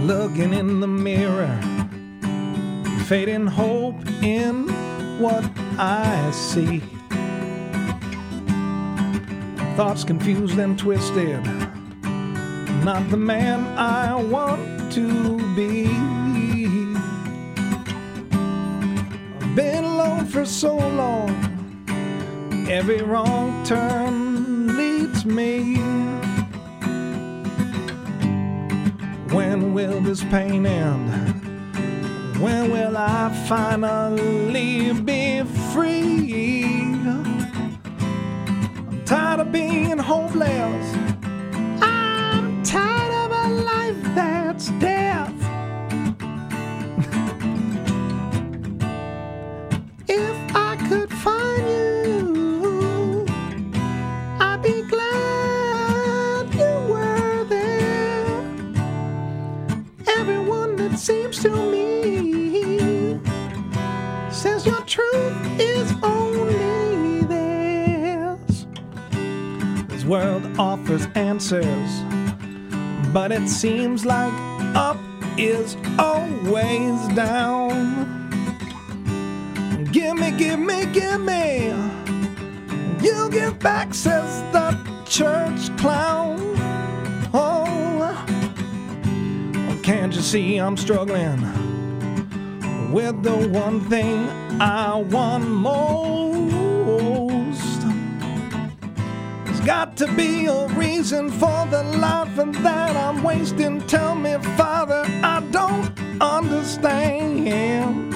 looking in the mirror, fading hope in what I see. Thoughts confused and twisted, not the man I want to be. I've been alone for so long, every wrong turn leads me. When will this pain end? When will I finally be free? I'm tired of being hopeless. I'm tired of a life that's death. If I could find you, I'd be glad you were there. Everyone that seems to me says your truth is only theirs. This world offers answers, but it seems like up is always down. Give me, give me, give me. You give back, says the church clown. Oh, can't you see I'm struggling with the one thing I want most? There's got to be a reason for the life that I'm wasting. Tell me, Father, I don't understand.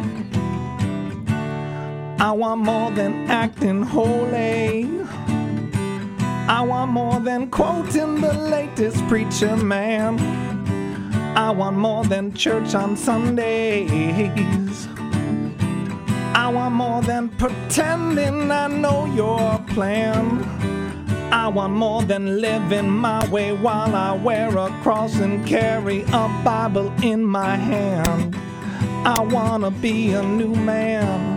I want more than acting holy. I want more than quoting the latest preacher man. I want more than church on Sundays. I want more than pretending I know your plan. I want more than living my way while I wear a cross and carry a Bible in my hand. I wanna be a new man.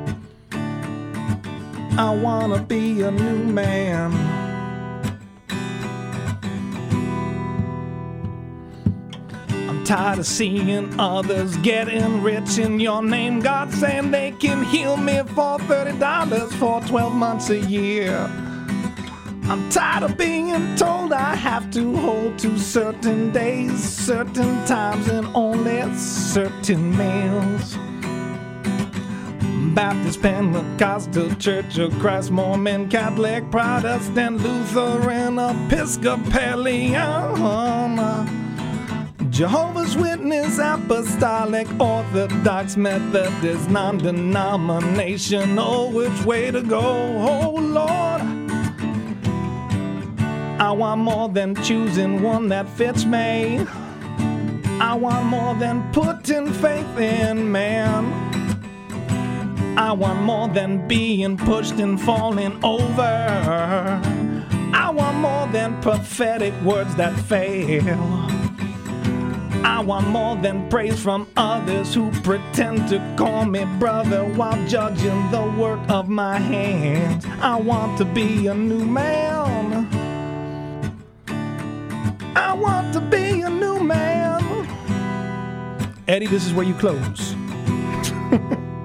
I wanna be a new man. Tired of seeing others getting rich in your name, God, saying they can heal me for $30 for 12 months a year. I'm tired of being told I have to hold to certain days, certain times, and only certain meals. Baptist, Pentecostal, Church of Christ, Mormon, Catholic, Protestant, Lutheran, Episcopalian, Jehovah's Witness, Apostolic, Orthodox, Methodist, non-denominational. Which way to go, oh Lord? I want more than choosing one that fits me. I want more than putting faith in man. I want more than being pushed and falling over. I want more than prophetic words that fail. I want more than praise from others who pretend to call me brother while judging the work of my hands. I want to be a new man. I want to be a new man. Eddie, this is where you close.